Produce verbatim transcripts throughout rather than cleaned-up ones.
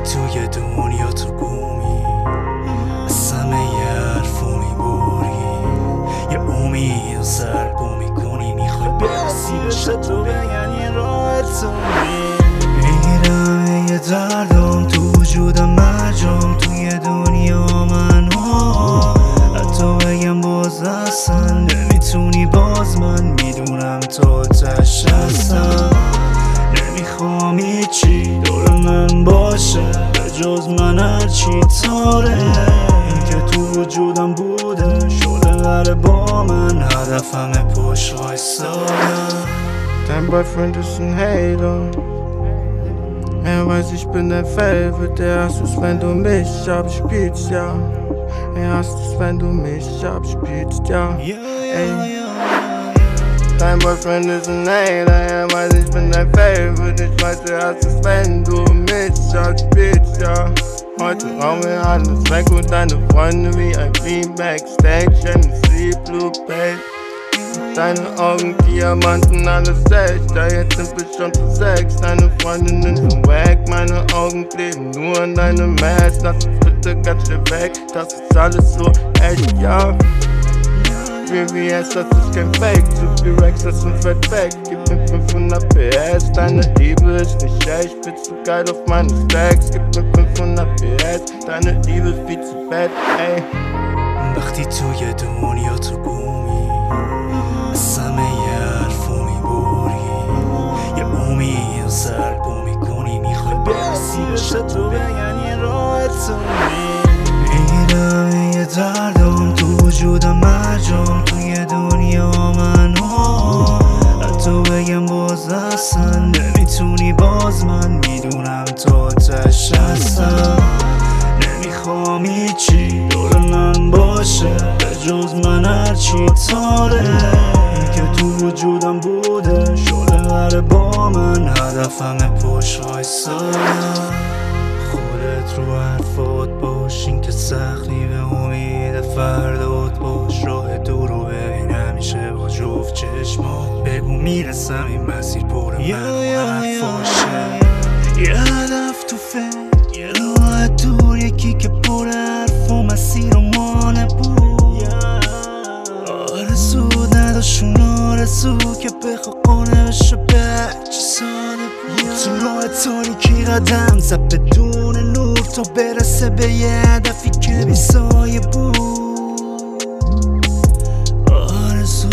توی دنیا تو گومی از همه یه حرفو میبری، یه امید و سرپو میکنی، میخوای برسی بشه تو بگن یه راه تو میرم یه دردم تو وجودم مرجام توی دنیا من ها، حتی بگم باز اصلا نمیتونی باز من میدونم تو تش هستم، نمیخوام هیچی دور من باشه به جز من هرچی تاره، این که تو وجودم بوده شده قره با من، هدفمه پشت وایسادم. Dein Boyfriend ist ein Hater. Er weiß, ich bin dein Favorite. Er hasst es, wenn du mich abspielst, ja. Er hasst es, wenn du mich abspielst, ja. Ey. Dein Boyfriend ist ein Hater. Er weiß, ich bin dein Favorite. Ich weiß, er hasst es, wenn du mich abspielst, ja. Heute rauchen wir alles weg und deine Freunde wie ein Beam Backstage in Sleep Blue Page. Deine Augen Diamanten, alles echt, ja jetzt sind wir schon zu sechs. Deine Freundinnen sind wack, meine Augen kleben nur an deinem Match. Lass uns bitte ganz schnell weg, das ist alles so echt, ja. V V S, das ist kein Fake, zu viel Rex, das sind fett weg. Gib mir fünfhundert P S, deine Liebe ist nicht echt. Bist du geil auf meine Stacks, gib mir fünfhundert P S, deine Liebe ist viel zu fett, ey. وقتی توی دنیا تو گومی از همه یه حرفو میبری، یه امید و سرپو میکنی، میخوای برسی بشه تو بگن یه راه تو میرم یه دردم تو وجودم مرجام توی دنیا من ها، حتی بگم باز اصلا نمیتونی باز من میدونم تو تش هستم، نمیخوام هیچی دور من باشه به جز من هرچی تاره، این که تو وجودم بوده شده قره با من، هدفمه پشت وایسادم. خودت رو حرفات باش، این که سختی به امید فردات باش، راه دور رو ببین همیشه با جفت چشمات، بگو میرسم این مسیر پر من و حرفاشه، یه هدف تو فکر یه راه دور، یکی که پر حرف و مسیر و مانه بود، آرزو نداشون آرزو که بخوا قانه بشه بچه ساده بود، تو راه تاریکی قدم زد بدون نور تا برسه به یه هدفی که بی سایه بود، آرزو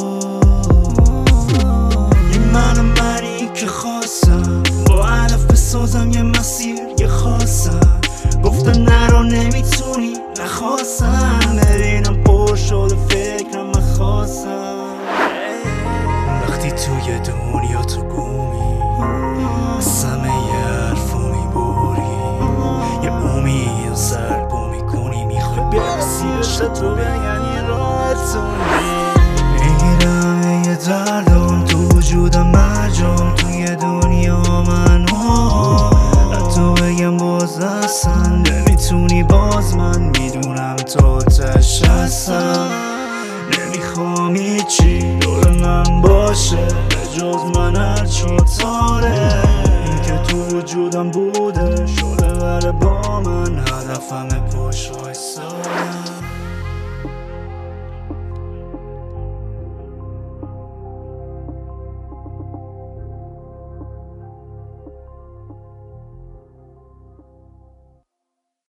این من منی که خواستم با هدف بسازم یه مسیر یه خواستم، گفتن نرو نمیتونی نخواستم، ببینم پر شده فکرم من خواستم. وقتی توی دنیا تو گومی از همه یه حرفو میبری، یه امید و سرپو میکنی، میخوای برسی بشه تو بگن یه راه تو میرم یه دردم تو وجودم مرجام توی دنیا من ها، حتی بگم باز اصلا نمیتونی باز من میدونم تو تش هستم، نمیخوام هیچی دور من باشه به جز من هرچی تاره، این که تو وجودم بوده شده قره با من، هدفمه